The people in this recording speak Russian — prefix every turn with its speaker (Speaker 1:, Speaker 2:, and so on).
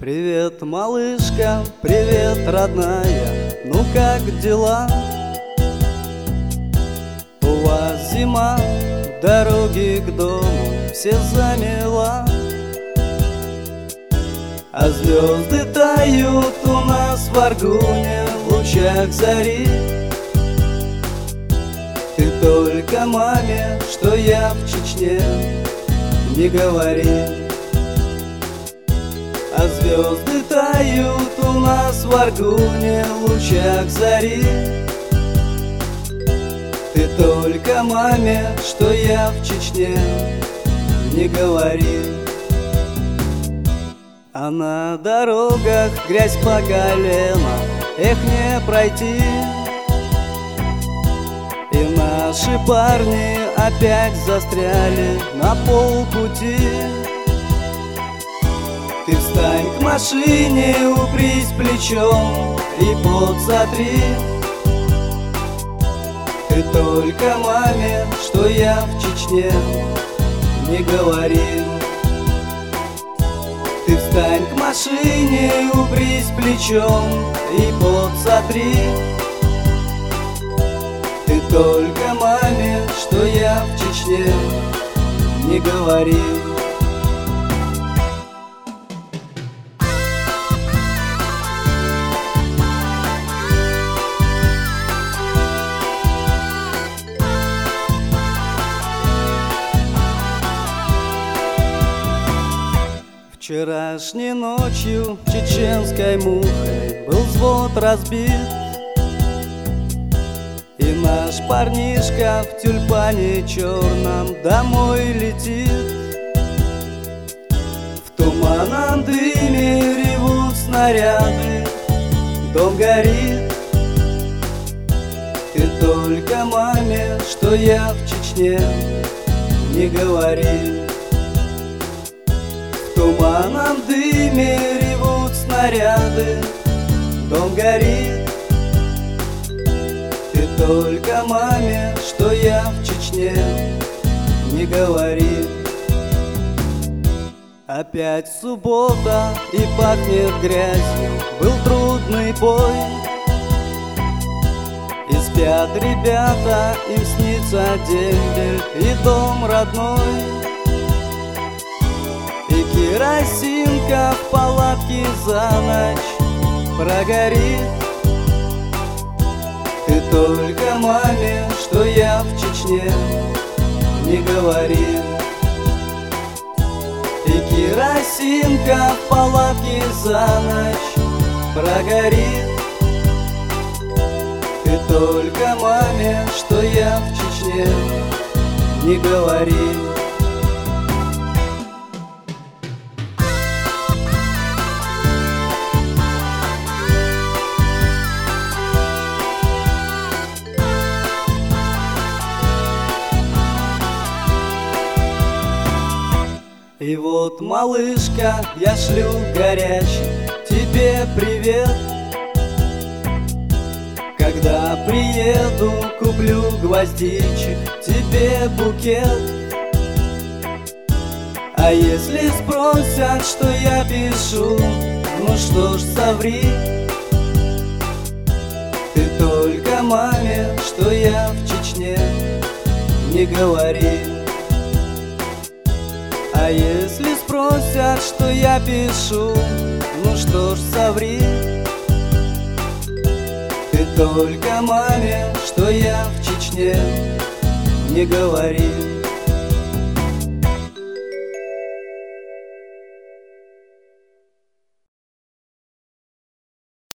Speaker 1: Привет, малышка, привет, родная, ну как дела? У вас зима, дороги к дому все замела, а звезды тают у нас в Аргуне в лучах зари. Ты только маме, что я в Чечне, не говори. А звезды тают у нас в Аргуне в лучах зари. Ты только маме, что я в Чечне, не говори. А на дорогах грязь по колено, эх, не пройти. И наши парни опять застряли на полпути. Ты встань к машине, упрись плечом и подсотри. Ты только маме, что я в Чечне, не говори. Ты встань к машине, упрись плечом и подсотри. Ты только маме, что я в Чечне, не говори. Вчерашней ночью чеченской мухой был взвод разбит, и наш парнишка в тюльпане черном домой летит. В туманном дыме ревут снаряды, дом горит. Ты только маме, что я в Чечне, не говори. В туманном дыме ревут снаряды, дом горит. Ты только маме, что я в Чечне, не говори. Опять суббота и пахнет грязью, был трудный бой. И спят ребята, им снится дембель и дом родной. И керосинка в палатке за ночь прогорит. Ты только маме, что я в Чечне, не говори. И керосинка в палатке за ночь прогорит. Ты только маме, что я в Чечне, не говори. И вот, малышка, я шлю горячий тебе привет. Когда приеду, куплю гвоздичек тебе букет. А если спросят, что я пишу, ну что ж, соври. Ты только маме, что я в Чечне, не говори. А если спросят, что я пишу, ну что ж, соври. Ты только маме, что я в Чечне, не говори.